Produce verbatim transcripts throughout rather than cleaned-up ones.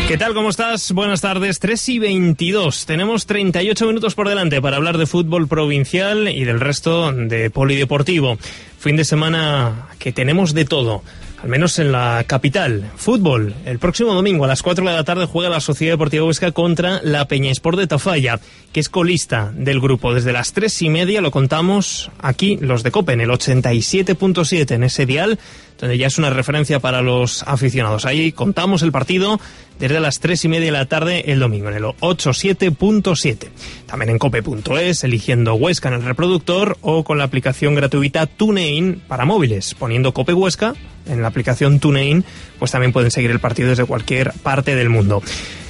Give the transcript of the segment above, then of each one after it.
¿Qué tal? ¿Cómo estás? Buenas tardes. tres y veintidós. Tenemos treinta y ocho minutos por delante para hablar de fútbol provincial y del resto de polideportivo. Fin de semana que tenemos de todo, al menos en la capital. Fútbol. El próximo domingo a las cuatro de la tarde juega la Sociedad Deportiva Huesca contra la Peñasport de Tafalla, que es colista del grupo. Desde las tres y media lo contamos aquí, los de COPE, en el ochenta y siete punto siete, en ese dial, donde ya es una referencia para los aficionados. Ahí contamos el partido desde las tres y media de la tarde el domingo, en el ochenta y siete punto siete. También en cope punto es, eligiendo Huesca en el reproductor o con la aplicación gratuita TuneIn para móviles. Poniendo Cope Huesca en la aplicación TuneIn, pues también pueden seguir el partido desde cualquier parte del mundo.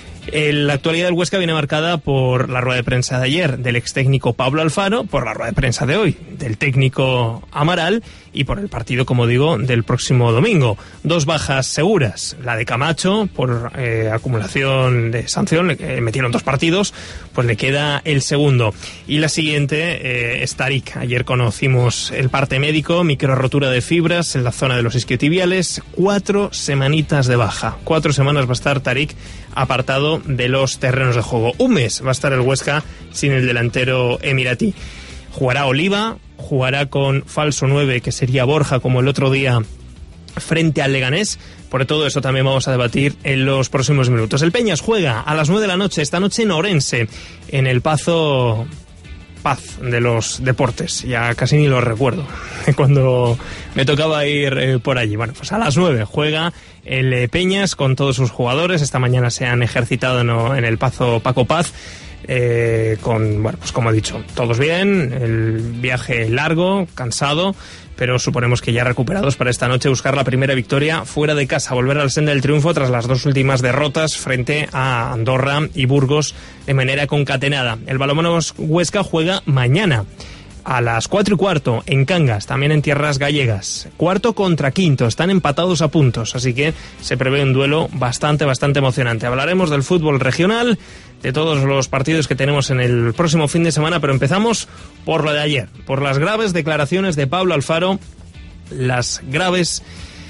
La actualidad del Huesca viene marcada por la rueda de prensa de ayer del ex técnico Pablo Alfaro, por la rueda de prensa de hoy del técnico Amaral y por el partido, como digo, del próximo domingo. Dos bajas seguras, la de Camacho por eh, acumulación de sanción, eh, metieron dos partidos, pues le queda el segundo. Y la siguiente eh, es Tarik. Ayer conocimos el parte médico, micro rotura de fibras en la zona de los isquiotibiales, cuatro semanitas de baja. Cuatro semanas va a estar Tarik apartado de los terrenos de juego. Un mes va a estar el Huesca sin el delantero emiratí. Jugará Oliva, jugará con falso nueve, que sería Borja, como el otro día frente al Leganés. Por todo eso también vamos a debatir en los próximos minutos. El Peñas juega a las nueve de la noche, esta noche en Orense, en el Pazo Paz de los deportes. Ya casi ni lo recuerdo cuando me tocaba ir eh, por allí. Bueno, pues a las nueve juega el eh, Peñas con todos sus jugadores. Esta mañana se han ejercitado no, en el Pazo Paco Paz. Eh, con, bueno, pues como he dicho, todos bien, el viaje largo, cansado, pero suponemos que ya recuperados para esta noche buscar la primera victoria fuera de casa, volver al senda del triunfo tras las dos últimas derrotas frente a Andorra y Burgos de manera concatenada. El balonmano Huesca juega mañana a las cuatro y cuarto en Cangas, también en tierras gallegas. Cuarto contra quinto, están empatados a puntos, así que se prevé un duelo bastante, bastante emocionante. Hablaremos del fútbol regional, de todos los partidos que tenemos en el próximo fin de semana, pero empezamos por lo de ayer, por las graves declaraciones de Pablo Alfaro, las graves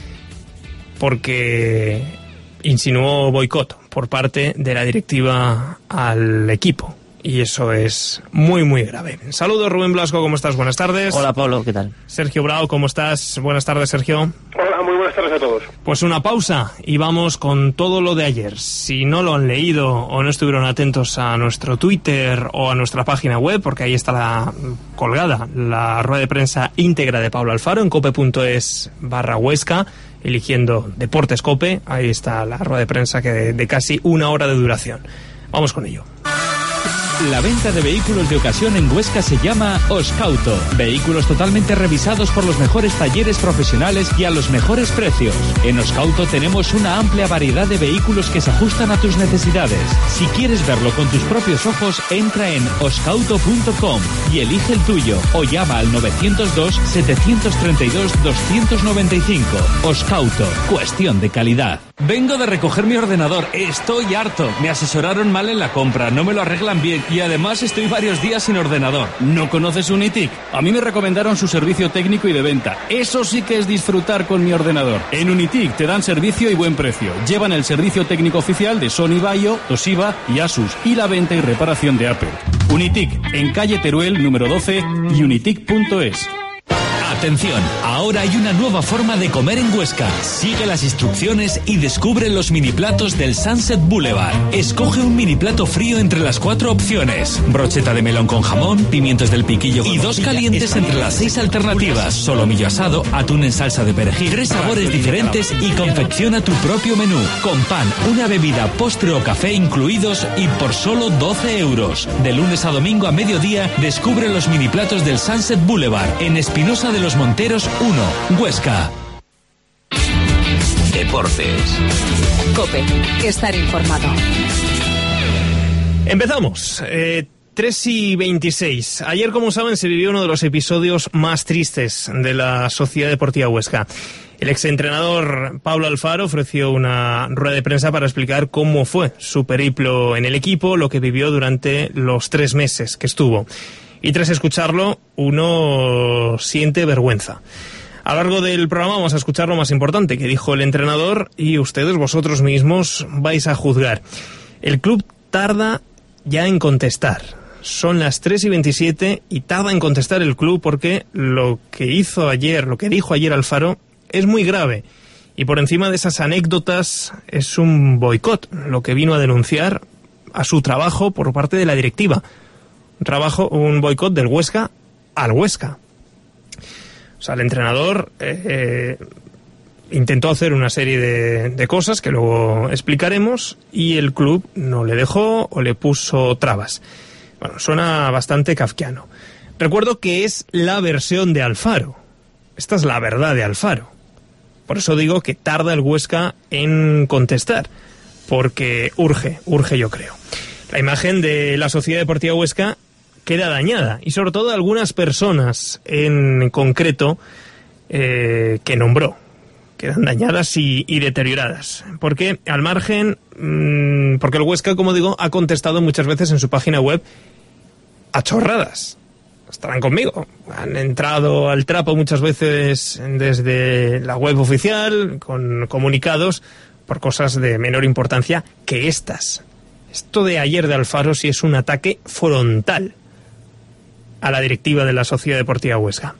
porque insinuó boicot por parte de la directiva al equipo. Y eso es muy, muy grave. Saludos, Rubén Blasco, ¿cómo estás? Buenas tardes. Hola, Pablo, ¿qué tal? Sergio Bravo, ¿cómo estás? Buenas tardes, Sergio. Hola, muy buenas tardes a todos. Pues una pausa y vamos con todo lo de ayer. Si no lo han leído o no estuvieron atentos a nuestro Twitter o a nuestra página web, porque ahí está la colgada la rueda de prensa íntegra de Pablo Alfaro en cope punto es barra Huesca, eligiendo Deportes Cope. Ahí está la rueda de prensa que de, de casi una hora de duración. Vamos con ello. La venta de vehículos de ocasión en Huesca se llama Oscauto. Vehículos totalmente revisados por los mejores talleres profesionales y a los mejores precios. En Oscauto tenemos una amplia variedad de vehículos que se ajustan a tus necesidades. Si quieres verlo con tus propios ojos, entra en oscauto punto com y elige el tuyo o llama al novecientos dos, setecientos treinta y dos, doscientos noventa y cinco. Oscauto, cuestión de calidad. Vengo de recoger mi ordenador. Estoy harto. Me asesoraron mal en la compra, no me lo arreglan bien y además estoy varios días sin ordenador. ¿No conoces Unitic? A mí me recomendaron su servicio técnico y de venta. Eso sí que es disfrutar con mi ordenador. En Unitic te dan servicio y buen precio. Llevan el servicio técnico oficial de Sony Vaio, Toshiba y Asus y la venta y reparación de Apple. Unitic, en calle Teruel número doce y unitic punto es. Atención, ahora hay una nueva forma de comer en Huesca. Sigue las instrucciones y descubre los mini platos del Sunset Boulevard. Escoge un mini plato frío entre las cuatro opciones: brocheta de melón con jamón, pimientos del piquillo y dos calientes entre las seis alternativas: solomillo asado, atún en salsa de perejil, tres sabores diferentes y confecciona tu propio menú. Con pan, una bebida, postre o café incluidos y por solo doce euros. De lunes a domingo a mediodía, descubre los mini platos del Sunset Boulevard en Espinosa de los Monteros uno, Huesca. Deportes. COPE, estar informado. Empezamos. Eh, tres y veintiséis. Ayer, como saben, se vivió uno de los episodios más tristes de la Sociedad Deportiva Huesca. El exentrenador Pablo Alfaro ofreció una rueda de prensa para explicar cómo fue su periplo en el equipo, lo que vivió durante los tres meses que estuvo. Y tras escucharlo, uno siente vergüenza. A lo largo del programa vamos a escuchar lo más importante que dijo el entrenador y ustedes, vosotros mismos, vais a juzgar. El club tarda ya en contestar. Son las tres y veintisiete y tarda en contestar el club porque lo que hizo ayer, lo que dijo ayer Alfaro, es muy grave. Y por encima de esas anécdotas es un boicot, lo que vino a denunciar a su trabajo por parte de la directiva. Un trabajo, un boicot del Huesca al Huesca. O sea, el entrenador eh, eh, intentó hacer una serie de, de cosas que luego explicaremos y el club no le dejó o le puso trabas. Bueno, suena bastante kafkiano. Recuerdo que es la versión de Alfaro. Esta es la verdad de Alfaro. Por eso digo que tarda el Huesca en contestar, porque urge, urge yo creo. La imagen de la Sociedad Deportiva Huesca queda dañada, y sobre todo algunas personas en concreto eh, que nombró. Quedan dañadas y, y deterioradas. Porque al margen, mmm, porque el Huesca, como digo, ha contestado muchas veces en su página web a chorradas. Estarán conmigo. Han entrado al trapo muchas veces desde la web oficial, con comunicados, por cosas de menor importancia que estas. Esto de ayer de Alfaro sí es un ataque frontal a la directiva de la Sociedad Deportiva Huesca.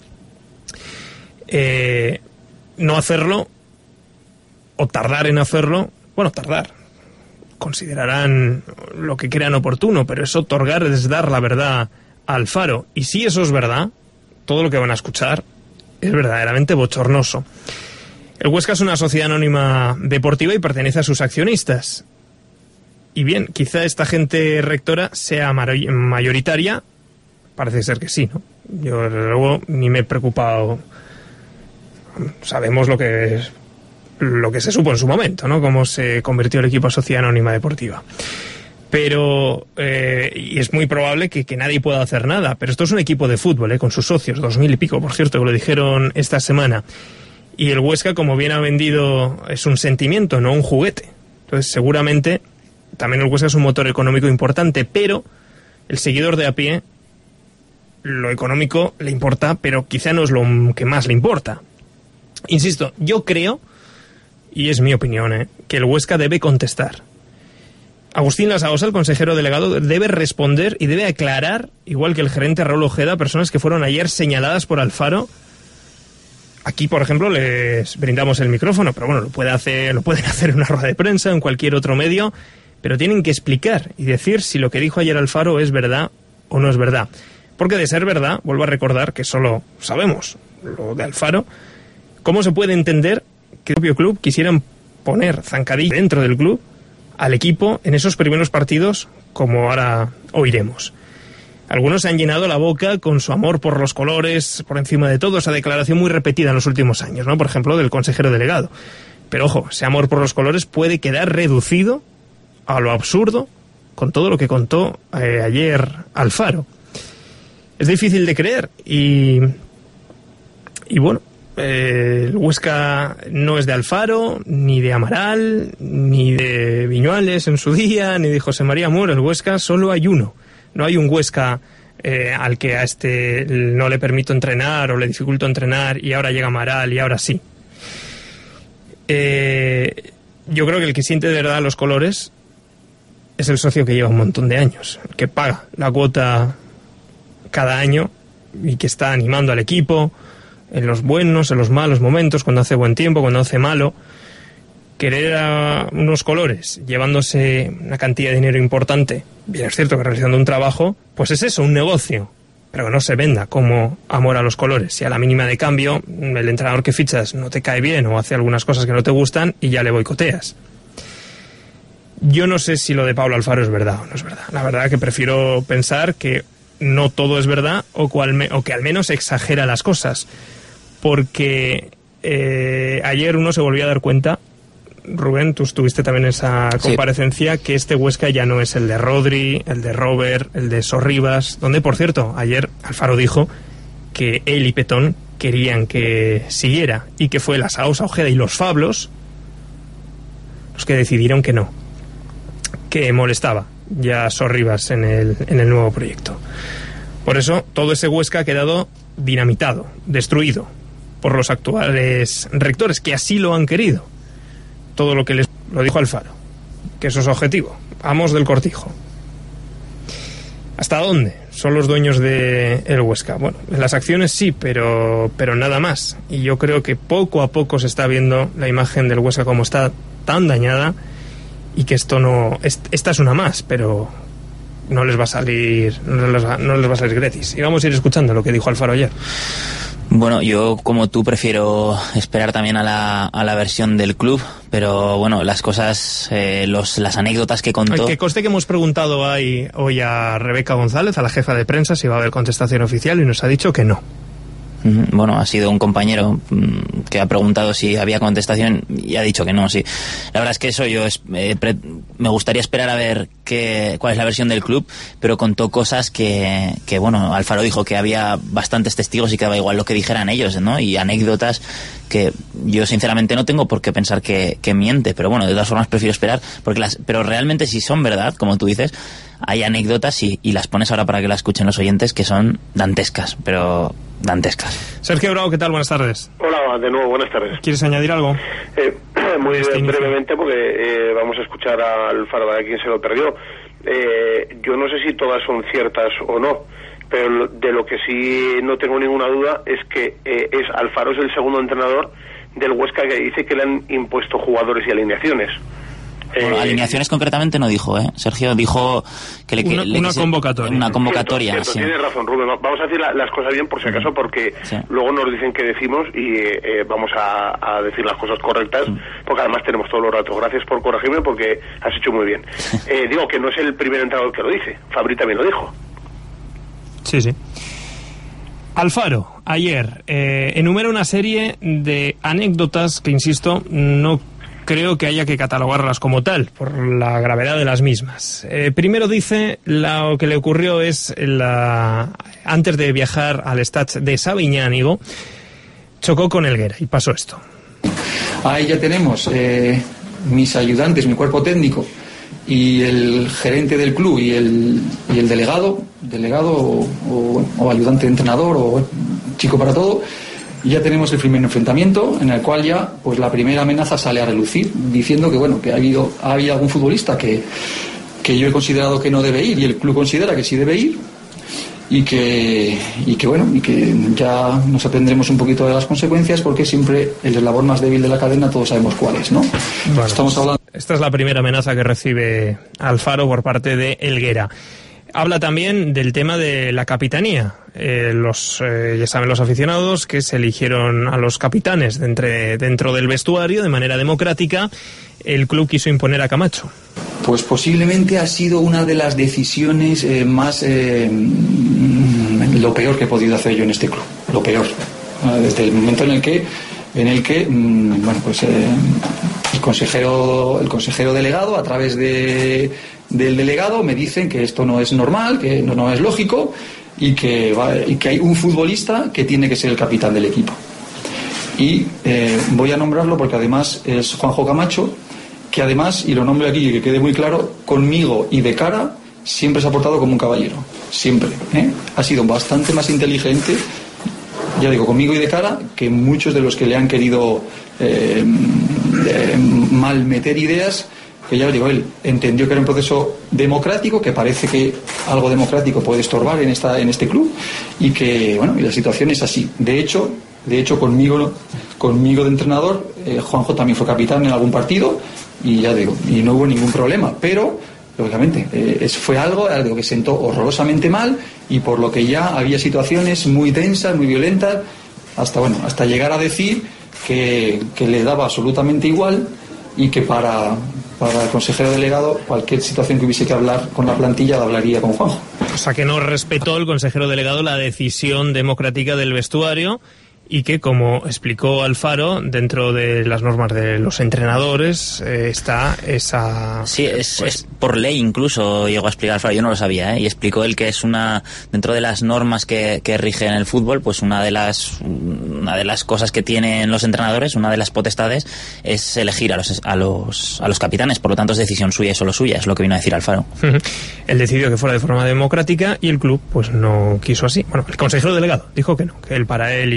Eh... No hacerlo, o tardar en hacerlo, bueno, tardar, considerarán lo que crean oportuno, pero es otorgar, es dar la verdad a Alfaro. Y si eso es verdad, todo lo que van a escuchar es verdaderamente bochornoso. El Huesca es una sociedad anónima deportiva y pertenece a sus accionistas. Y bien, quizá esta gente rectora sea mayoritaria, parece ser que sí, ¿no? Yo luego ni me he preocupado. Sabemos lo que lo que se supo en su momento, ¿no? Cómo se convirtió el equipo a Sociedad Anónima Deportiva. Pero, eh, y es muy probable que, que nadie pueda hacer nada, pero esto es un equipo de fútbol, ¿eh? Con sus socios, dos mil y pico, por cierto, que lo dijeron esta semana. Y el Huesca, como bien ha vendido, es un sentimiento, no un juguete. Entonces, seguramente, también el Huesca es un motor económico importante, pero el seguidor de a pie, lo económico le importa, pero quizá no es lo que más le importa. Insisto, yo creo, y es mi opinión, ¿eh? que el Huesca debe contestar. Agustín Lasaosa, el consejero delegado, debe responder y debe aclarar, igual que el gerente Raúl Ojeda, personas que fueron ayer señaladas por Alfaro. Aquí, por ejemplo, les brindamos el micrófono, pero bueno, lo puede hacer, lo pueden hacer en una rueda de prensa, en cualquier otro medio, pero tienen que explicar y decir si lo que dijo ayer Alfaro es verdad o no es verdad. Porque de ser verdad, vuelvo a recordar que solo sabemos lo de Alfaro. ¿Cómo se puede entender que el propio club quisieran poner zancadilla dentro del club al equipo en esos primeros partidos, como ahora oiremos? Algunos se han llenado la boca con su amor por los colores, por encima de todo, esa declaración muy repetida en los últimos años, ¿no? Por ejemplo, del consejero delegado. Pero ojo, ese amor por los colores puede quedar reducido a lo absurdo con todo lo que contó eh, ayer Alfaro. Es difícil de creer y, y bueno, Eh, el Huesca no es de Alfaro, ni de Amaral, ni de Viñuales en su día, ni de José María Muro. El Huesca solo hay uno. No hay un Huesca eh, al que a este no le permito entrenar o le dificulto entrenar y ahora llega Amaral y ahora sí. Eh, yo creo que el que siente de verdad los colores es el socio que lleva un montón de años, el que paga la cuota cada año y que está animando al equipo en los buenos, en los malos momentos, cuando hace buen tiempo, cuando hace malo. Querer a unos colores llevándose una cantidad de dinero importante, bien es cierto que realizando un trabajo, pues es eso, un negocio, pero que no se venda como amor a los colores. Si a la mínima de cambio el entrenador que fichas no te cae bien o hace algunas cosas que no te gustan y ya le boicoteas. Yo no sé si lo de Pablo Alfaro es verdad o no es verdad. La verdad que prefiero pensar que no todo es verdad o, cual me, o que al menos exagera las cosas. Porque eh, ayer uno se volvió a dar cuenta, Rubén, tú estuviste también en esa comparecencia, sí, que este Huesca ya no es el de Rodri, el de Robert, el de Sorribas, donde, por cierto, ayer Alfaro dijo que él y Petón querían que siguiera y que fue la Saosa, Ojeda y los Fablos los que decidieron que no, que molestaba ya Sorribas en el, en el nuevo proyecto. Por eso todo ese Huesca ha quedado dinamitado, destruido. por los actuales rectores, que así lo han querido. Todo lo que les lo dijo Alfaro, que eso es objetivo. Amos del Cortijo. ¿Hasta dónde son los dueños de el Huesca? Bueno, en las acciones sí, pero, pero nada más. Y yo creo que poco a poco se está viendo la imagen del Huesca como está tan dañada, y que esto no... Es, esta es una más, pero no les va a salir no les va, no les va a salir gratis. Y vamos a ir escuchando lo que dijo Alfaro ayer. Bueno, yo como tú prefiero esperar también a la, a la versión del club, pero bueno, las cosas, eh, los, las anécdotas que contó... Que conste que hemos preguntado hoy, hoy a Rebeca González, a la jefa de prensa, si va a haber contestación oficial, y nos ha dicho que no. Bueno, ha sido un compañero que ha preguntado si había contestación y ha dicho que no, sí. La verdad es que eso yo es, eh, pre, me gustaría esperar a ver qué, cuál es la versión del club, pero contó cosas que, que, bueno, Alfaro dijo que había bastantes testigos y que daba igual lo que dijeran ellos, ¿no? Y anécdotas que yo sinceramente no tengo por qué pensar que, que miente, pero bueno, de todas formas prefiero esperar, porque las, pero realmente si son verdad, como tú dices, hay anécdotas y, y las pones ahora para que las escuchen los oyentes que son dantescas, pero dantescas. Sergio Bravo, ¿qué tal? Buenas tardes. Hola, de nuevo, buenas tardes. ¿Quieres añadir algo? Eh, muy este brevemente, porque eh, vamos a escuchar a Alfaro, a quien se lo perdió. Eh, yo no sé si todas son ciertas o no, pero de lo que sí no tengo ninguna duda es que eh, es Alfaro es el segundo entrenador del Huesca que dice que le han impuesto jugadores y alineaciones. Bueno, eh, alineaciones concretamente no dijo, ¿eh? Sergio dijo que le... Que, una, le, una que convocatoria. Se, una convocatoria, cierto, cierto, sí. Tienes razón, Rubén. Vamos a decir la, las cosas bien por si acaso, porque sí. Luego nos dicen que decimos y eh, vamos a, a decir las cosas correctas, sí. Porque además tenemos todos los ratos. Gracias por corregirme, porque has hecho muy bien. eh, digo que no es el primer entrenador que lo dice. Fabri también lo dijo. Sí, sí. Alfaro, ayer, eh, enumera una serie de anécdotas que, insisto, no creo que haya que catalogarlas como tal, por la gravedad de las mismas. Eh, primero dice, lo que le ocurrió es, la, antes de viajar al estadio de Sabiñánigo, chocó con Helguera y pasó esto. Ahí ya tenemos eh, mis ayudantes, mi cuerpo técnico y el gerente del club y el, y el delegado, delegado o, o, o ayudante de entrenador o chico para todo. Y ya tenemos el primer enfrentamiento en el cual ya pues la primera amenaza sale a relucir diciendo que bueno que ha habido ha habido algún futbolista que, que yo he considerado que no debe ir y el club considera que sí debe ir y que y que bueno y que ya nos atendremos un poquito de las consecuencias, porque siempre el eslabón más débil de la cadena todos sabemos cuál es, ¿no? Bueno, estamos hablando. Esta es la primera amenaza que recibe Alfaro por parte de Helguera. Habla también del tema de la capitanía. Eh, los, eh, ya saben los aficionados que se eligieron a los capitanes de entre, dentro del vestuario de manera democrática. El club quiso imponer a Camacho. Pues posiblemente ha sido una de las decisiones eh, más... Eh, lo peor que he podido hacer yo en este club. Lo peor. Desde el momento en el que... en el que bueno pues eh, el consejero el consejero delegado a través de del delegado me dicen que esto no es normal, que no, no es lógico y que va, y que hay un futbolista que tiene que ser el capitán del equipo. Y eh, voy a nombrarlo porque además es Juanjo Camacho, que además, y lo nombro aquí y que quede muy claro, conmigo y de cara siempre se ha portado como un caballero, siempre, ¿eh? Ha sido bastante más inteligente, ya digo, conmigo y de cara, que muchos de los que le han querido eh, eh, mal meter ideas, que ya digo, él entendió que era un proceso democrático, que parece que algo democrático puede estorbar en esta en este club, y que, bueno, y la situación es así. De hecho, de hecho conmigo, conmigo de entrenador, eh, Juanjo también fue capitán en algún partido, y ya digo, y no hubo ningún problema, pero lógicamente, eh, fue algo, algo que sentó horrorosamente mal y por lo que ya había situaciones muy tensas, muy violentas, hasta bueno, hasta llegar a decir que, que le daba absolutamente igual y que para, para el consejero delegado cualquier situación que hubiese que hablar con la plantilla la hablaría con Juanjo. O sea que no respetó el consejero delegado la decisión democrática del vestuario. Y que, como explicó Alfaro, dentro de las normas de los entrenadores eh, está esa... Sí, es, pues... es por ley incluso, llegó a explicar Alfaro, yo no lo sabía, ¿eh? Y explicó él que es una, dentro de las normas que, que rigen el fútbol, pues una de las una de las cosas que tienen los entrenadores, una de las potestades, es elegir a los a los a los capitanes, por lo tanto es decisión suya y solo suya, es lo que vino a decir Alfaro. Él decidió que fuera de forma democrática y el club pues no quiso así. Bueno, el consejero delegado dijo que no, que él para él iba a ser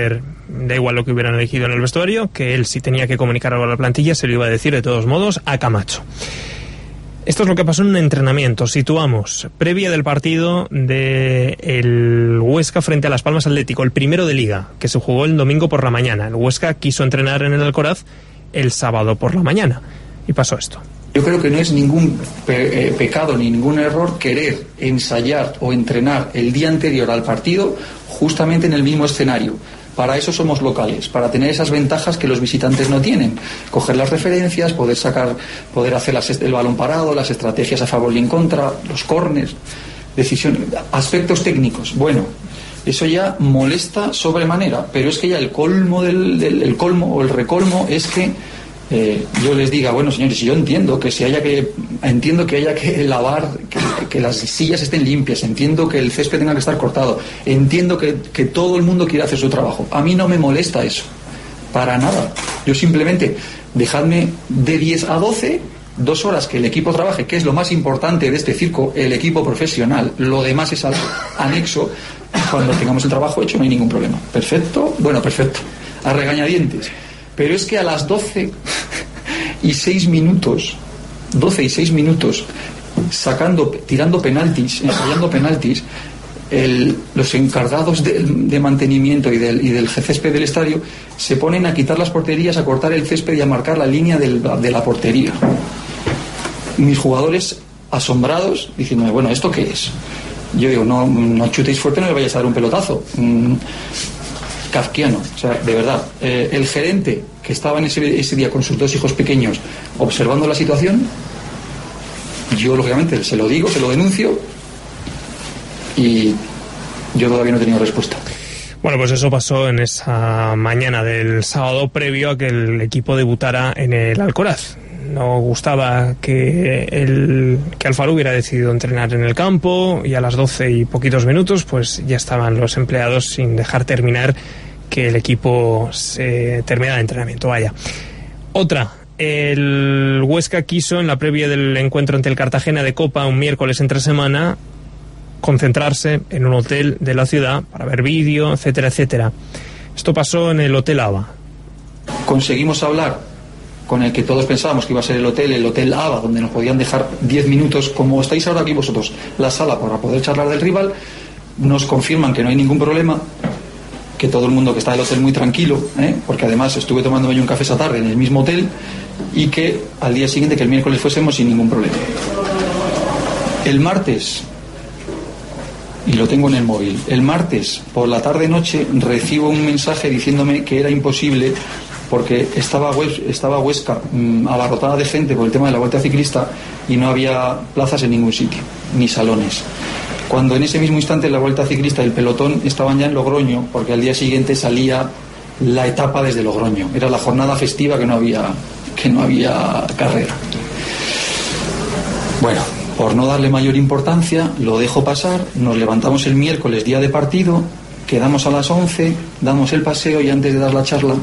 saber, da igual lo que hubieran elegido en el vestuario, que él, si tenía que comunicar algo a la plantilla, se lo iba a decir de todos modos a Camacho. Esto es lo que pasó en un entrenamiento. Situamos previa del partido de el Huesca frente a Las Palmas Atlético, el primero de Liga, que se jugó el domingo por la mañana. El Huesca quiso entrenar en el Alcoraz el sábado por la mañana y pasó esto. Yo creo que no es ningún pe- eh, pecado ni ningún error querer ensayar o entrenar el día anterior al partido justamente en el mismo escenario. Para eso somos locales, para tener esas ventajas que los visitantes no tienen. Coger las referencias, poder sacar, poder hacer las, el balón parado, las estrategias a favor y en contra, los córners, decisiones, aspectos técnicos. Bueno, eso ya molesta sobremanera, pero es que ya el colmo del, del el colmo o el recolmo es que eh, yo les diga, bueno, señores, yo entiendo que si haya que entiendo que haya que lavar, que, que las sillas estén limpias, entiendo que el césped tenga que estar cortado, entiendo que, que todo el mundo quiere hacer su trabajo. A mí no me molesta eso, para nada. Yo simplemente, dejadme de diez a doce, dos horas que el equipo trabaje, que es lo más importante de este circo, el equipo profesional. Lo demás es algo anexo. Cuando tengamos el trabajo hecho no hay ningún problema. Perfecto, bueno, perfecto, a regañadientes. Pero es que a las doce y seis minutos, doce y seis minutos, sacando, tirando penaltis, ensayando penaltis, el, los encargados de, de mantenimiento y del, y del césped del estadio se ponen a quitar las porterías, a cortar el césped y a marcar la línea del, de la portería. Mis jugadores asombrados, diciéndome, bueno, ¿esto qué es? Yo digo, no, no chutéis fuerte, no le vayáis a dar un pelotazo. Mm, kafkiano, o sea, de verdad. Eh, el gerente que estaba en ese, ese día con sus dos hijos pequeños observando la situación, yo lógicamente se lo digo, se lo denuncio y yo todavía no he tenido respuesta. Bueno, pues eso pasó en esa mañana del sábado previo a que el equipo debutara en el Alcoraz. No gustaba que el que Alfaro hubiera decidido entrenar en el campo y a las doce y poquitos minutos pues ya estaban los empleados sin dejar terminar que el equipo se terminara el entrenamiento. Vaya. Otra, el Huesca quiso en la previa del encuentro ante el Cartagena de Copa un miércoles entre semana concentrarse en un hotel de la ciudad para ver vídeo, etcétera, etcétera. Esto pasó en el Hotel Ava. Conseguimos hablar con el que todos pensábamos que iba a ser el hotel, el Hotel Ava, donde nos podían dejar diez minutos, como estáis ahora aquí vosotros, la sala para poder charlar del rival. Nos confirman que no hay ningún problema, que todo el mundo que está en el hotel muy tranquilo, ¿eh? Porque además estuve tomándome yo un café esa tarde en el mismo hotel, y que al día siguiente, que el miércoles fuésemos sin ningún problema. El martes, y lo tengo en el móvil, el martes por la tarde-noche recibo un mensaje diciéndome que era imposible porque estaba, estaba Huesca mmm, abarrotada de gente por el tema de la Vuelta Ciclista y no había plazas en ningún sitio, ni salones. Cuando en ese mismo instante en la Vuelta Ciclista el pelotón estaban ya en Logroño, porque al día siguiente salía la etapa desde Logroño. Era la jornada festiva que no había, que no había carrera. Bueno, por no darle mayor importancia, lo dejo pasar, nos levantamos el miércoles, día de partido, quedamos a las once, damos el paseo y antes de dar la charla,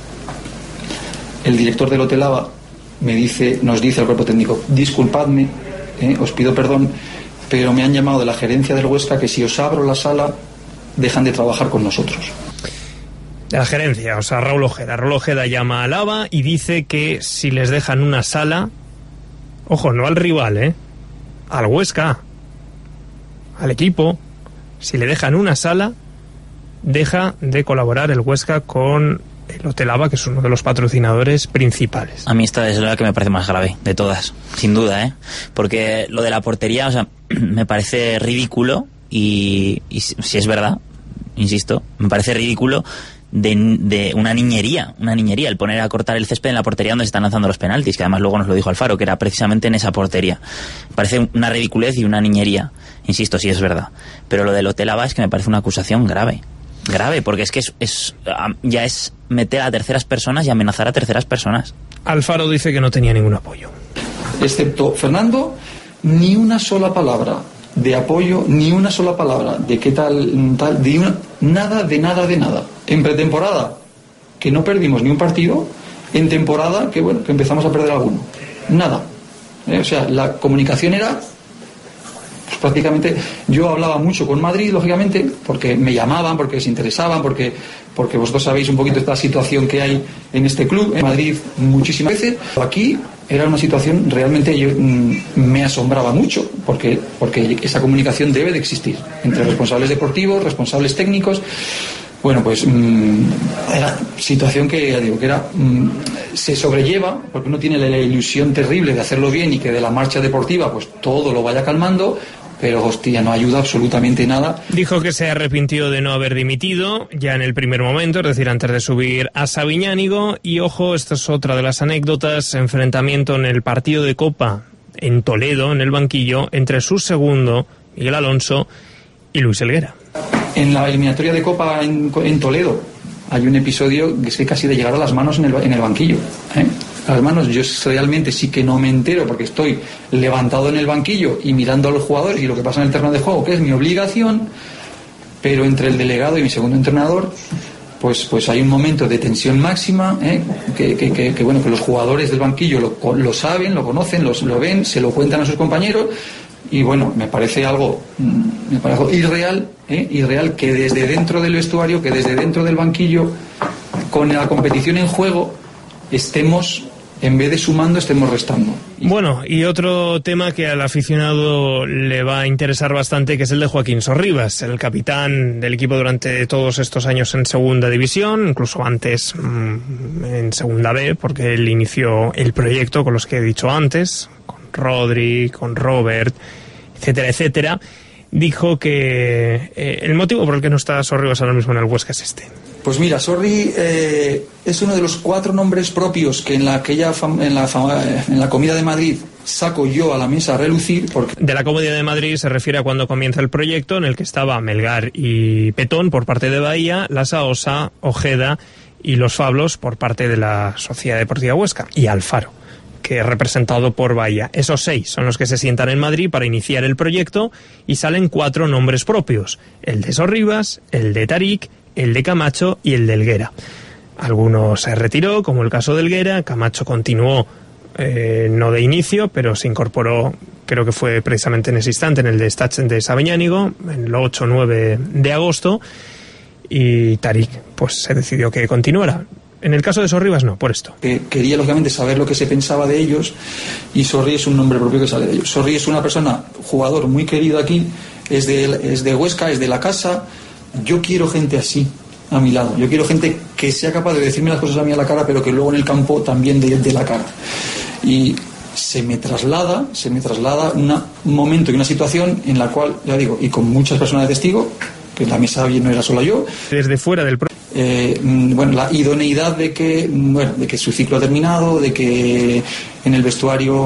el director del Hotel Ava me dice, nos dice al cuerpo técnico, disculpadme, eh, os pido perdón, pero me han llamado de la gerencia del Huesca que si os abro la sala, dejan de trabajar con nosotros. De la gerencia, o sea, Raúl Ojeda. Raúl Ojeda llama al Ava y dice que si les dejan una sala, ojo, no al rival, ¿eh? Al Huesca, al equipo, si le dejan una sala, deja de colaborar el Huesca con el Hotel Ava, que es uno de los patrocinadores principales. A mí esta es la que me parece más grave de todas, sin duda, ¿eh? Porque lo de la portería, o sea, me parece ridículo y, y si es verdad, insisto, me parece ridículo de, de una niñería, una niñería, el poner a cortar el césped en la portería donde se están lanzando los penaltis, que además luego nos lo dijo Alfaro, que era precisamente en esa portería. Me parece una ridiculez y una niñería, insisto, si es verdad. Pero lo del Hotel Ava es que me parece una acusación grave. Grave, porque es que es, es ya es meter a terceras personas y amenazar a terceras personas. Alfaro dice que no tenía ningún apoyo. Excepto Fernando, ni una sola palabra de apoyo, ni una sola palabra de qué tal, tal de una, nada, de nada, de nada. En pretemporada, que no perdimos ni un partido, en temporada, que bueno, que empezamos a perder alguno. Nada. ¿Eh? O sea, la comunicación era pues prácticamente yo hablaba mucho con Madrid, lógicamente, porque me llamaban, porque les interesaban, porque, porque vosotros sabéis un poquito esta situación que hay en este club, en Madrid muchísimas veces. Aquí era una situación realmente yo, mmm, me asombraba mucho, porque, porque esa comunicación debe de existir entre responsables deportivos, responsables técnicos. Bueno, pues mmm, era situación que, ya digo, que era mmm, se sobrelleva, porque uno tiene la, la ilusión terrible de hacerlo bien y que de la marcha deportiva pues todo lo vaya calmando, pero hostia, no ayuda absolutamente nada. Dijo que se arrepintió de no haber dimitido ya en el primer momento, es decir, antes de subir a Sabiñánigo, y ojo, esta es otra de las anécdotas, enfrentamiento en el partido de Copa en Toledo, en el banquillo, entre su segundo, Miguel Alonso, y Luis Helguera. En la eliminatoria de Copa en, en Toledo hay un episodio que es que casi de llegar a las manos en el, en el banquillo, ¿eh? A las manos, yo realmente sí que no me entero porque estoy levantado en el banquillo y mirando a los jugadores y lo que pasa en el terreno de juego, que es mi obligación, pero entre el delegado y mi segundo entrenador pues pues hay un momento de tensión máxima, ¿eh? que, que, que, que bueno que los jugadores del banquillo lo, lo saben, lo conocen, los, lo ven, se lo cuentan a sus compañeros. Y bueno, me parece algo, me parece algo irreal, ¿eh? irreal que desde dentro del vestuario, que desde dentro del banquillo, con la competición en juego, estemos, en vez de sumando, estemos restando. Bueno, y otro tema que al aficionado le va a interesar bastante, que es el de Joaquín Sorribas, el capitán del equipo durante todos estos años en segunda división, incluso antes mmm, en segunda B, porque él inició el proyecto con los que he dicho antes, con Rodri, con Robert, etcétera, etcétera. Dijo que eh, el motivo por el que no está Sorribas ahora mismo en el Huesca es este. Pues mira, Sorri eh, es uno de los cuatro nombres propios que en la, aquella fam- en, la fam- en la comida de Madrid saco yo a la mesa a relucir. Porque... De la Comedia de Madrid se refiere a cuando comienza el proyecto, en el que estaba Melgar y Petón por parte de Bahía, la Saosa, Ojeda y los Fablos por parte de la Sociedad Deportiva Huesca, y Alfaro, que es representado por Bahía. Esos seis son los que se sientan en Madrid para iniciar el proyecto, y salen cuatro nombres propios: el de Sorribas, el de Tarik, el de Camacho y el de Helguera. Algunos se retiró, como el caso de Helguera. Camacho continuó, eh, no de inicio, pero se incorporó, creo que fue precisamente en ese instante, en el de Stach de Sabiñánigo, en el ocho o nueve de agosto, y Tarik pues se decidió que continuara. En el caso de Sorribas no, por esto. Que quería lógicamente saber lo que se pensaba de ellos, y Sorri es un nombre propio que sale de ellos. Sorri es una persona, jugador muy querido aquí, es de, es de Huesca, es de la casa. Yo quiero gente así a mi lado. Yo quiero gente que sea capaz de decirme las cosas a mí a la cara, pero que luego en el campo también de, de la cara. Y se me traslada, se me traslada una, un momento y una situación en la cual, ya digo, y con muchas personas de testigo, que la mesa no era solo yo. Desde fuera del pro- Eh, bueno, la idoneidad de que, bueno, de que su ciclo ha terminado, de que en el vestuario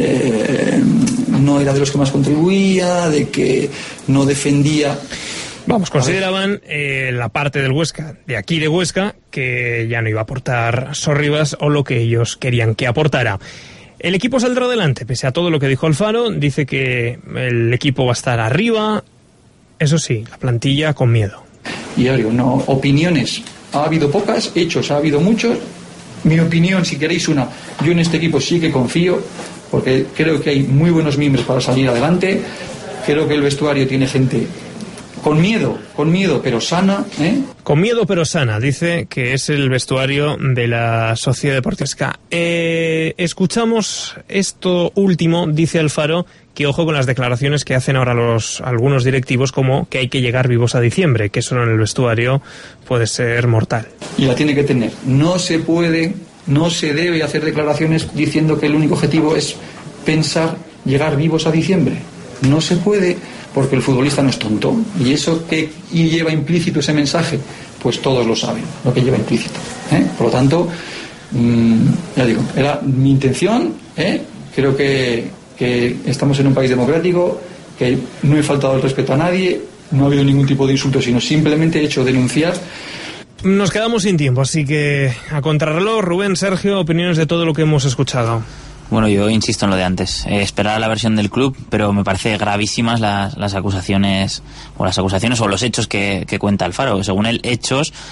eh, no era de los que más contribuía, de que no defendía. Vamos, consideraban eh, la parte del Huesca, de aquí de Huesca, que ya no iba a aportar Sorribas o lo que ellos querían que aportara. El equipo saldrá adelante, pese a todo lo que dijo Alfaro. Dice que el equipo va a estar arriba, eso sí, la plantilla con miedo. Y ya digo, no, opiniones ha habido pocas, hechos ha habido muchos. Mi opinión, si queréis una, yo en este equipo sí que confío, porque creo que hay muy buenos miembros para salir adelante. Creo que el vestuario tiene gente con miedo, con miedo, pero sana, ¿eh? Con miedo pero sana, dice que es el vestuario de la Sociedad Deportiva. Eh, escuchamos esto último, dice Alfaro, que ojo con las declaraciones que hacen ahora los algunos directivos, como que hay que llegar vivos a diciembre, que eso en el vestuario puede ser mortal. Y la tiene que tener. No se puede, no se debe hacer declaraciones diciendo que el único objetivo es pensar llegar vivos a diciembre. No se puede, porque el futbolista no es tonto. Y eso que y lleva implícito ese mensaje, pues todos lo saben, lo que lleva implícito, ¿eh? Por lo tanto, mmm, ya digo, era mi intención, ¿eh? Creo que que estamos en un país democrático, que no he faltado el respeto a nadie, no ha habido ningún tipo de insulto, sino simplemente he hecho denunciar. Nos quedamos sin tiempo, así que a contrarreloj, Rubén, Sergio, opiniones de todo lo que hemos escuchado. Bueno, yo insisto en lo de antes, eh, esperar a la versión del club, pero me parece gravísimas las, las acusaciones, o las acusaciones o los hechos que, que cuenta Alfaro. Según él, hechos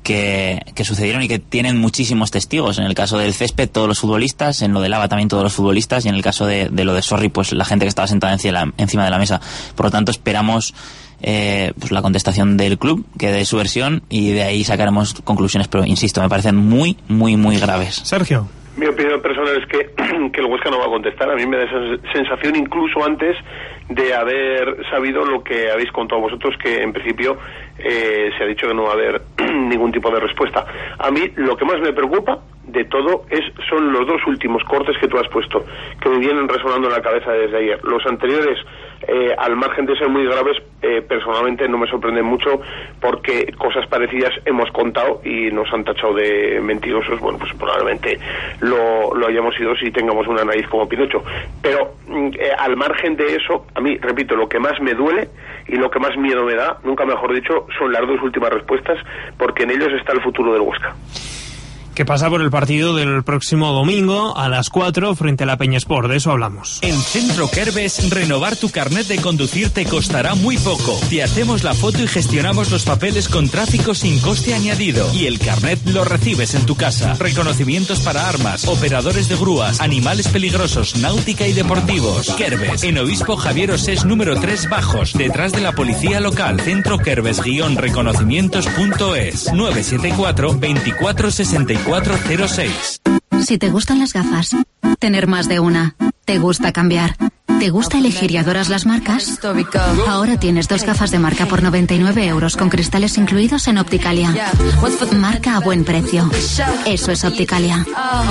que, que sucedieron y que tienen muchísimos testigos. En el caso del césped, todos los futbolistas, en lo de Lava también todos los futbolistas, y en el caso de, de lo de Sorry, pues la gente que estaba sentada encima, encima de la mesa. Por lo tanto, esperamos eh, pues la contestación del club, que dé su versión, y de ahí sacaremos conclusiones, pero insisto, me parecen muy, muy, muy graves. Sergio. Mi opinión personal es que, que el Huesca no va a contestar. A mí me da esa sensación, incluso antes de haber sabido lo que habéis contado vosotros, que en principio eh, se ha dicho que no va a haber ningún tipo de respuesta. A mí lo que más me preocupa de todo es son los dos últimos cortes que tú has puesto, que me vienen resonando en la cabeza desde ayer. Los anteriores, eh, al margen de ser muy graves, eh, personalmente no me sorprenden mucho, porque cosas parecidas hemos contado y nos han tachado de mentirosos. Bueno, pues probablemente lo, lo hayamos sido si tengamos una nariz como Pinocho. Pero eh, al margen de eso, a mí, repito, lo que más me duele y lo que más miedo me da, nunca mejor dicho, son las dos últimas respuestas, porque en ellos está el futuro del Huesca. Que pasa por el partido del próximo domingo a las cuatro frente a la Peñasport. De eso hablamos. En Centro Kerbes, renovar tu carnet de conducir te costará muy poco. Te hacemos la foto y gestionamos los papeles con tráfico sin coste añadido. Y el carnet lo recibes en tu casa. Reconocimientos para armas, operadores de grúas, animales peligrosos, náutica y deportivos. Kerbes, en Obispo Javier Osés número tres Bajos, detrás de la policía local. Centro Kerbes reconocimientos punto es nueve siete cuatro, veinticuatro sesenta y cuatro cero seis. Si te gustan las gafas, tener más de una, te gusta cambiar, te gusta elegir y adoras las marcas, ahora tienes dos gafas de marca por noventa y nueve euros con cristales incluidos en Opticalia. Marca a buen precio. Eso es Opticalia.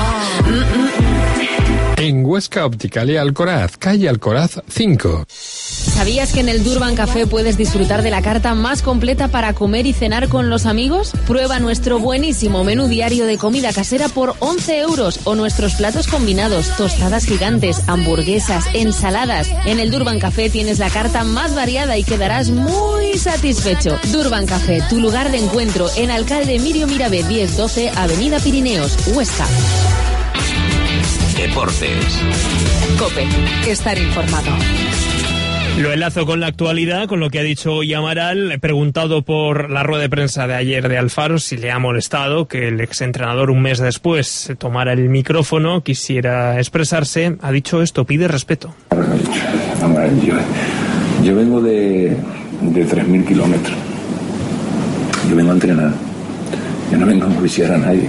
En Huesca, Opticalia Alcoraz, calle Alcoraz cinco. ¿Sabías que en el Durban Café puedes disfrutar de la carta más completa para comer y cenar con los amigos? Prueba nuestro buenísimo menú diario de comida casera por once euros o nuestros platos combinados, tostadas gigantes, hamburguesas, ensaladas. En el Durban Café tienes la carta más variada y quedarás muy satisfecho. Durban Café, tu lugar de encuentro en Alcalde Mirio Mirabe diez doce, Avenida Pirineos, Huesca. Deportes. COPE. Estar informado. Lo enlazo con la actualidad, con lo que ha dicho hoy Amaral. He preguntado por la rueda de prensa de ayer de Alfaro si le ha molestado que el exentrenador un mes después tomara el micrófono, quisiera expresarse. Ha dicho esto, pide respeto. Amaral, yo, yo vengo de, de tres mil kilómetros. Yo vengo a entrenar. Yo no vengo a enjuiciar a nadie.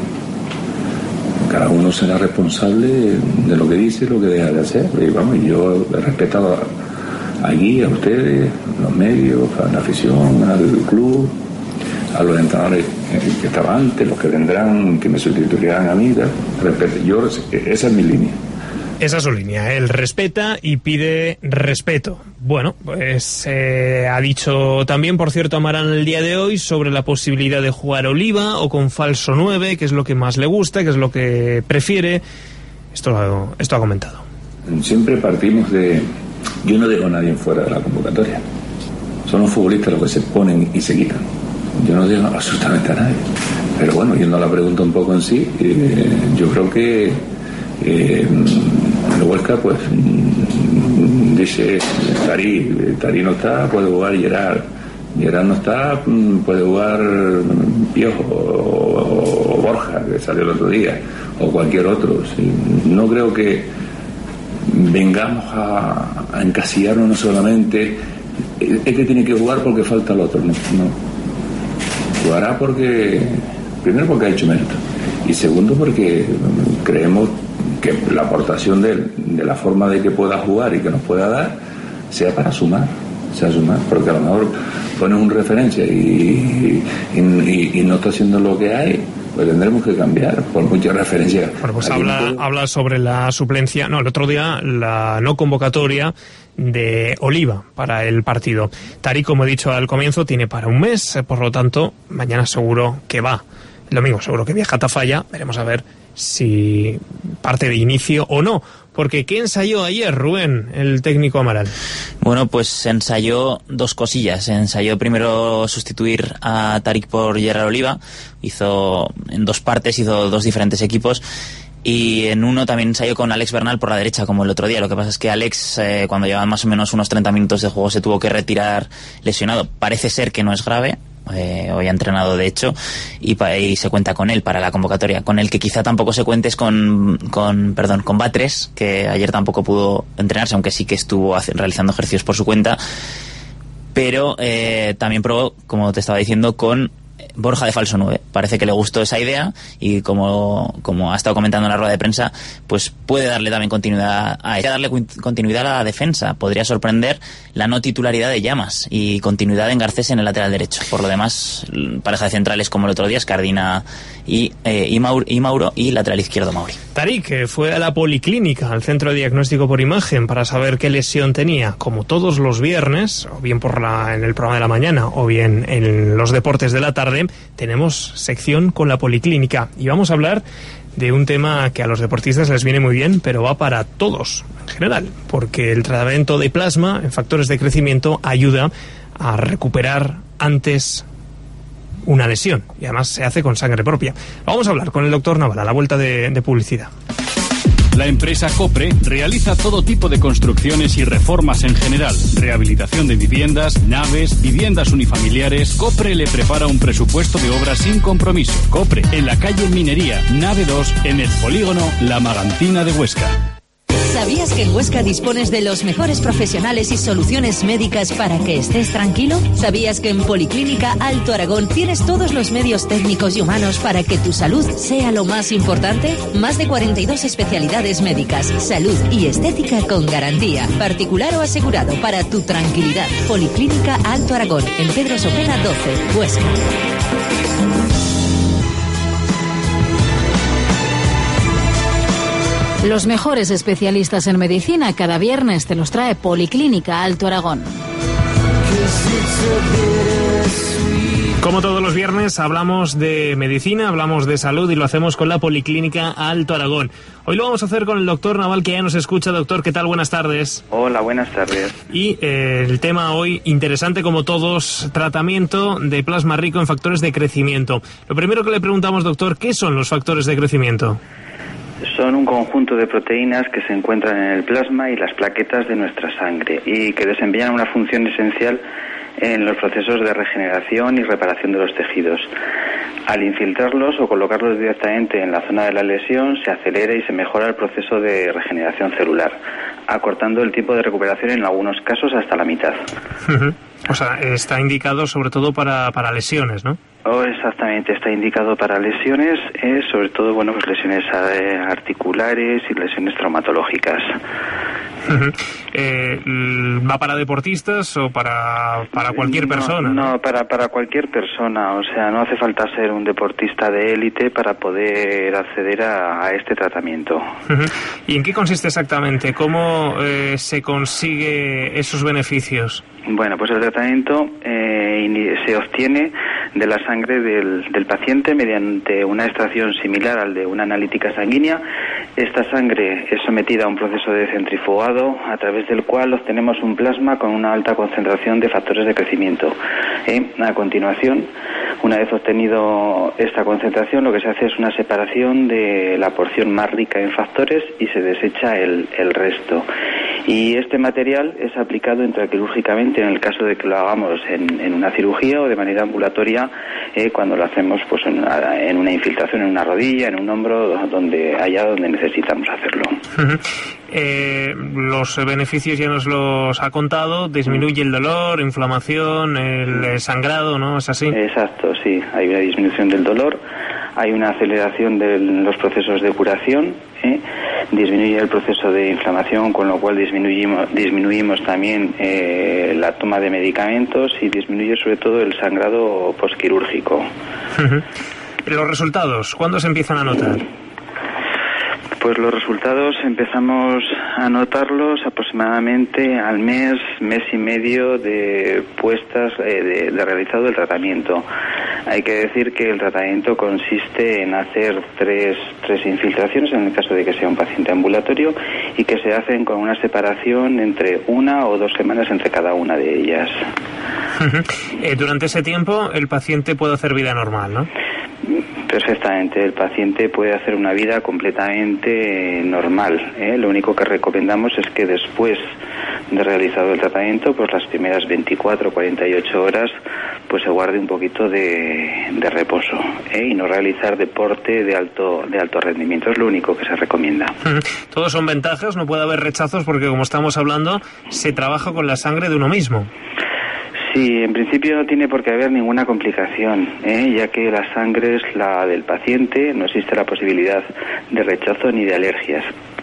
Cada uno será responsable de lo que dice y lo que deja de hacer. Y vamos, yo he respetado a, allí, a ustedes, a los medios, a la afición, al club, a los entrenadores que estaban antes, los que vendrán, que me sustituirán a mí. Respeto. Yo, esa es mi línea. Esa es su línea, él respeta y pide respeto. Bueno, pues eh, ha dicho también, por cierto, Amaral el día de hoy sobre la posibilidad de jugar Oliva o con falso nueve, que es lo que más le gusta, que es lo que prefiere. Esto, esto ha comentado. Siempre partimos de... Yo no dejo a nadie fuera de la convocatoria. Son los futbolistas los que se ponen y se quitan. Yo no dejo absolutamente a nadie. Pero bueno, yendo a la pregunta un poco en sí, eh, yo creo que eh, el Huesca, pues, dice, Tarí, Tarí no está, puede jugar Gerard. Gerard no está, puede jugar Piojo o, o Borja, que salió el otro día, o cualquier otro. ¿Sí? No creo que vengamos a, a encasillarnos no solamente, es que tiene que jugar porque falta el otro, no, no. Jugará porque, primero porque ha hecho mérito, y segundo porque creemos que la aportación de él, de la forma de que pueda jugar y que nos pueda dar, sea para sumar, sea sumar, porque a lo mejor pones un referencia y, y, y, y no está haciendo lo que hay, pues tendremos que cambiar por muchas referencias. Bueno, pues habla, no habla sobre la suplencia, no, el otro día la no convocatoria de Oliva para el partido. Tarí, como he dicho al comienzo, tiene para un mes, por lo tanto, mañana seguro que va. El domingo seguro que viaja a Tafalla, veremos a ver si parte de inicio o no. Porque ¿qué ensayó ayer, Rubén, el técnico Amaral? Bueno, pues ensayó dos cosillas. Ensayó primero sustituir a Tarik por Gerard Oliva. Hizo en dos partes, hizo dos diferentes equipos. Y en uno también ensayó con Alex Bernal por la derecha, como el otro día. Lo que pasa es que Alex, eh, cuando llevaba más o menos unos treinta minutos de juego, se tuvo que retirar lesionado. Parece ser que no es grave, eh, hoy ha entrenado de hecho, y, pa, y se cuenta con él para la convocatoria. Con el que quizá tampoco se cuente es con, con perdón, con Batres, que ayer tampoco pudo entrenarse, aunque sí que estuvo hace, realizando ejercicios por su cuenta, pero eh, también probó, como te estaba diciendo, con Borja de falso nueve. Parece que le gustó esa idea y como, como ha estado comentando en la rueda de prensa, pues puede darle también continuidad a darle continuidad a la defensa. Podría sorprender la no titularidad de Llamas y continuidad en Garcés en el lateral derecho. Por lo demás, pareja de centrales como el otro día, Escardina y, eh, y, Mauro, y Mauro y lateral izquierdo Mauri. Tarik fue a la policlínica, al centro de diagnóstico por imagen, para saber qué lesión tenía. Como todos los viernes, o bien por la, en el programa de la mañana o bien en los deportes de la tarde, tenemos sección con la policlínica y vamos a hablar de un tema que a los deportistas les viene muy bien, pero va para todos en general, porque el tratamiento de plasma en factores de crecimiento ayuda a recuperar antes una lesión y además se hace con sangre propia. Vamos a hablar con el doctor Naval a la vuelta de, de publicidad. La empresa Copre realiza todo tipo de construcciones y reformas en general. Rehabilitación de viviendas, naves, viviendas unifamiliares. Copre le prepara un presupuesto de obras sin compromiso. Copre, en la calle Minería, nave dos, en el polígono La Magantina de Huesca. ¿Sabías que en Huesca dispones de los mejores profesionales y soluciones médicas para que estés tranquilo? ¿Sabías que en Policlínica Alto Aragón tienes todos los medios técnicos y humanos para que tu salud sea lo más importante? Más de cuarenta y dos especialidades médicas, salud y estética con garantía, particular o asegurado, para tu tranquilidad. Policlínica Alto Aragón, en Pedro Sopena doce, Huesca. Los mejores especialistas en medicina cada viernes te los trae Policlínica Alto Aragón. Como todos los viernes hablamos de medicina, hablamos de salud y lo hacemos con la Policlínica Alto Aragón. Hoy lo vamos a hacer con el doctor Naval, que ya nos escucha. Doctor, ¿qué tal? Buenas tardes. Hola, buenas tardes. Y eh, el tema hoy, interesante como todos, tratamiento de plasma rico en factores de crecimiento. Lo primero que le preguntamos, doctor, ¿qué son los factores de crecimiento? Son un conjunto de proteínas que se encuentran en el plasma y las plaquetas de nuestra sangre y que desempeñan una función esencial en los procesos de regeneración y reparación de los tejidos. Al infiltrarlos o colocarlos directamente en la zona de la lesión, se acelera y se mejora el proceso de regeneración celular, acortando el tiempo de recuperación en algunos casos hasta la mitad. Uh-huh. O sea, está indicado sobre todo para, para lesiones, ¿no? Oh, exactamente, está indicado para lesiones, eh, sobre todo, bueno, pues lesiones eh, articulares y lesiones traumatológicas. Uh-huh. Eh, ¿Va para deportistas o para, para cualquier persona? No, no, para, para cualquier persona. O sea, no hace falta ser un deportista de élite para poder acceder a, a este tratamiento. Uh-huh. ¿Y en qué consiste exactamente? ¿Cómo eh, se consigue esos beneficios? Bueno, pues el tratamiento eh, se obtiene de la sangre del, del paciente mediante una extracción similar al de una analítica sanguínea. Esta sangre es sometida a un proceso de centrifugado a través del cual obtenemos un plasma con una alta concentración de factores de crecimiento. Eh, a continuación, una vez obtenido esta concentración, lo que se hace es una separación de la porción más rica en factores y se desecha el, el resto. Y este material es aplicado intraquirúrgicamente en el caso de que lo hagamos en, en una cirugía o de manera ambulatoria eh, cuando lo hacemos pues en una, en una infiltración en una rodilla, en un hombro, donde allá donde necesitamos hacerlo. Uh-huh. Eh, los beneficios ya nos los ha contado, disminuye el dolor, inflamación, el sangrado, ¿no? ¿Es así? Exacto, sí, hay una disminución del dolor, hay una aceleración de los procesos de curación, ¿eh? Disminuye el proceso de inflamación, con lo cual disminuimos, disminuimos también eh, la toma de medicamentos y disminuye sobre todo el sangrado posquirúrgico. Uh-huh. ¿Los resultados cuándo se empiezan a notar? Pues los resultados empezamos a notarlos aproximadamente al mes, mes y medio de puestas, eh, de, de realizado el tratamiento. Hay que decir que el tratamiento consiste en hacer tres, tres infiltraciones en el caso de que sea un paciente ambulatorio y que se hacen con una separación entre una o dos semanas entre cada una de ellas. Uh-huh. Eh, durante ese tiempo el paciente puede hacer vida normal, ¿no? Perfectamente, el paciente puede hacer una vida completamente normal, ¿eh? Lo único que recomendamos es que después de realizado el tratamiento, pues las primeras veinticuatro o cuarenta y ocho horas, pues se guarde un poquito de, de reposo, ¿eh? Y no realizar deporte de alto de alto rendimiento, es lo único que se recomienda. Todos son ventajas, no puede haber rechazos porque, como estamos hablando, se trabaja con la sangre de uno mismo. Sí, en principio no tiene por qué haber ninguna complicación, ¿eh? Ya que la sangre es la del paciente, no existe la posibilidad de rechazo ni de alergias.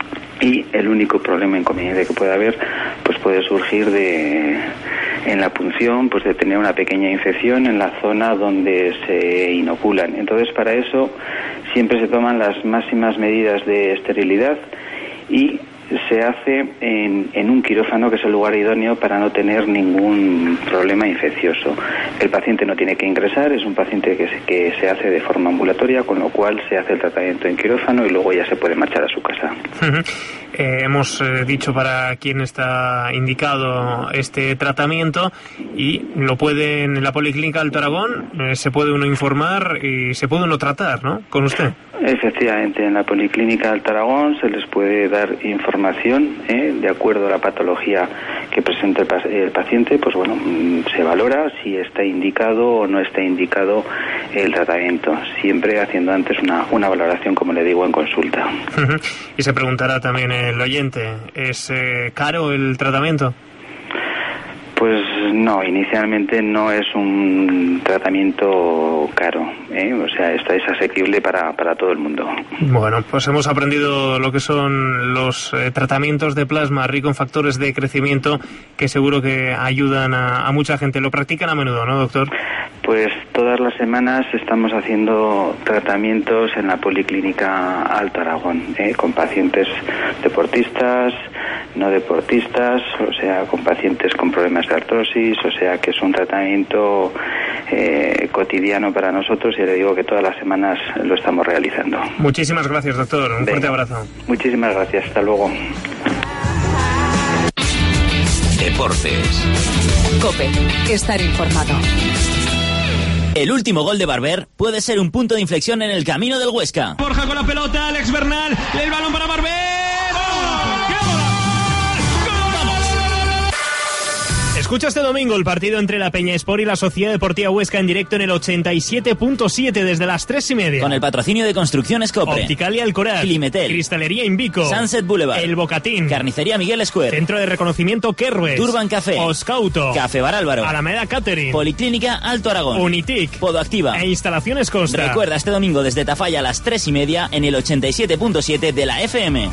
Y el único problema inconveniente que puede haber, pues puede surgir de en la punción, pues de tener una pequeña infección en la zona donde se inoculan. Entonces, para eso siempre se toman las máximas medidas de esterilidad y se hace en, en un quirófano, que es el lugar idóneo para no tener ningún problema infeccioso. El paciente no tiene que ingresar, es un paciente que se, que se hace de forma ambulatoria, con lo cual se hace el tratamiento en quirófano y luego ya se puede marchar a su casa. Uh-huh. Eh, hemos eh, dicho para quién está indicado este tratamiento y lo puede en la Policlínica Alto Aragón, eh, se puede uno informar y se puede uno tratar, ¿no?, con usted. Efectivamente, en la Policlínica Alto Aragón se les puede dar información, ¿eh? de acuerdo a la patología que presenta el, el paciente, pues bueno, se valora si está indicado o no está indicado el tratamiento, siempre haciendo antes una, una valoración, como le digo, en consulta. Uh-huh. Y se preguntará también el oyente, ¿es eh, caro el tratamiento? Pues no, inicialmente no es un tratamiento caro, ¿eh? O sea, esto es asequible para, para todo el mundo. Bueno, pues hemos aprendido lo que son los eh, tratamientos de plasma rico en factores de crecimiento que seguro que ayudan a, a mucha gente. Lo practican a menudo, ¿no, doctor? Pues todas las semanas estamos haciendo tratamientos en la Policlínica Alto Aragón, ¿eh? Con pacientes deportistas, no deportistas, o sea, con pacientes con problemas de artrosis, o sea que es un tratamiento eh, cotidiano para nosotros y le digo que todas las semanas lo estamos realizando. Muchísimas gracias, doctor. Un Venga. Fuerte abrazo. Muchísimas gracias. Hasta luego. Deportes. COPE. Estar informado. El último gol de Barber puede ser un punto de inflexión en el camino del Huesca. Borja con la pelota, Alex Bernal, el balón para Barber. Escucha este domingo el partido entre la Peña Sport y la Sociedad Deportiva Huesca en directo en el ochenta y siete punto siete desde las tres y media. Con el patrocinio de Construcciones Copre, Opticalia Alcoraz, Climetel, Cristalería Invico, Sunset Boulevard, El Bocatín, Carnicería Miguel Square, Centro de Reconocimiento Kerrues, Turban Café, Oscauto, Café Bar Álvaro, Alameda Catering, Policlínica Alto Aragón, Unitic, Podoactiva e Instalaciones Costa. Recuerda este domingo desde Tafalla a las tres y media en el ochenta y siete punto siete de la F M.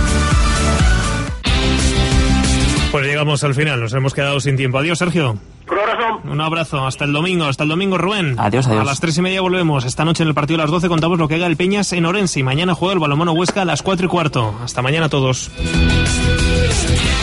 Pues llegamos al final, nos hemos quedado sin tiempo. Adiós, Sergio. Un abrazo. Un abrazo, hasta el domingo, hasta el domingo, Rubén. Adiós, adiós. A las tres y media volvemos. Esta noche en el partido a las doce contamos lo que haga el Peñas en Orense y mañana juega el Balonmano Huesca a las cuatro y cuarto. Hasta mañana a todos.